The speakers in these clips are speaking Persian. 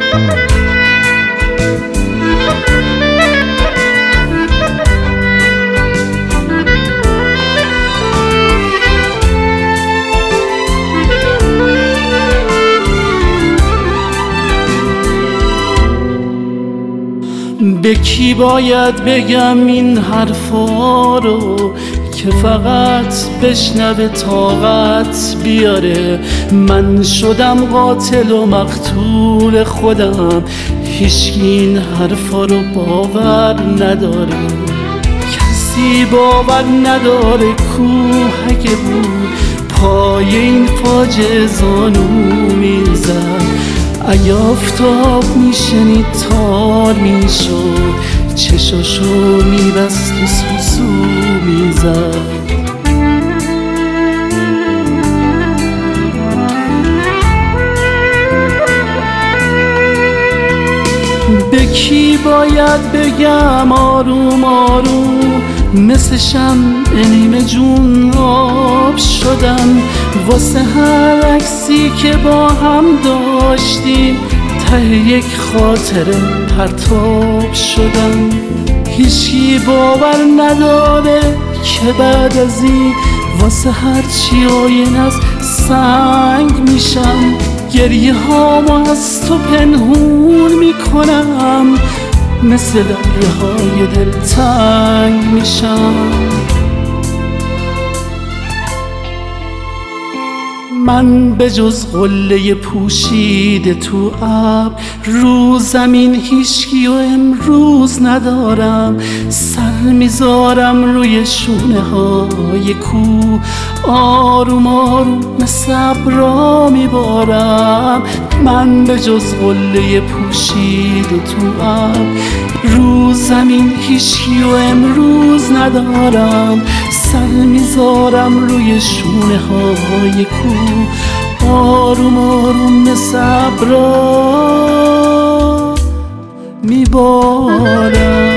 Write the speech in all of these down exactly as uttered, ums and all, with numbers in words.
به کی باید بگم این حرفا رو که فقط بشنوه طاقت بیاره؟ من شدم قاتل و مقتول خودم، هیچکی این حرفا رو باور نداره. کسی باور نداره کوه اگه بود پای این فاجعه زانو میزد. اگه آفتاب میشنید تار میشد، چشاشو میبست و سوسو میزد. به کی باید بگم آروم آروم، مثل شمع نیمه جون آب شدم واسه هر عکسی که با هم داشتیم، ته یک خاطره پرتاب شدم. هیچکی باور نداره که بعد از این واسه هر چی آین از سنگ میشم. گریه هامو از تو پنهون میکنم، مثل دریه های دلتنگ میشم. من به جز قله پوشیده تو ابر رو زمین هیچکی و امروز ندارم. سر میذارم روی شونه های کوه، آروم آروم صبرا میبارم. من به جز قله پوشیده تو ابر رو زمین هیچکی و امروز ندارم. سر میذارم روی شونه های کوه، آروم آروم صبرا میبارم.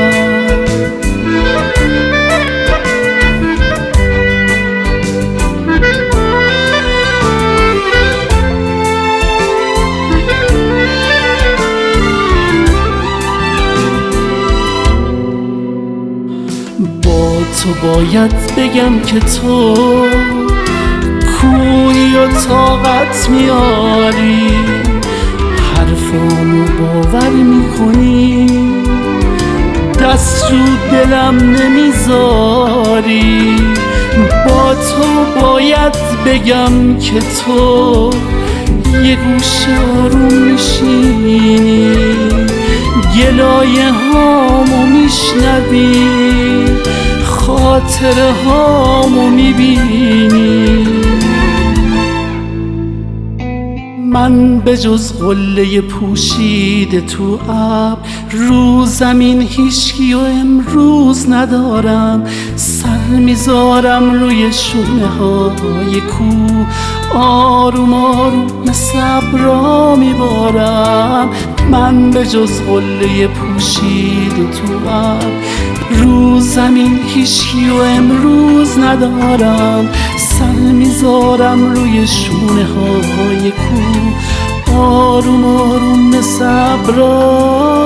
تو باید بگم که تو کوی و طاقت میاری، حرفامو باور میکنی، دست رو دلم نمیذاری. با تو باید بگم که تو یه گوشه آروم میشینی، گلایه هامو میشنوی، خاطره هامو میبینی. من به جز قله پوشیده تو ابر رو زمین هیچکی و امروز ندارم. سر میذارم روی شونه های کوه، آروم آروم صبرا میبارم. من به جز قله پوشیده تو ابر رو زمین هیچکی و امروز ندارم. سر میذارم روی شونه های کوه، آروم آروم صبرا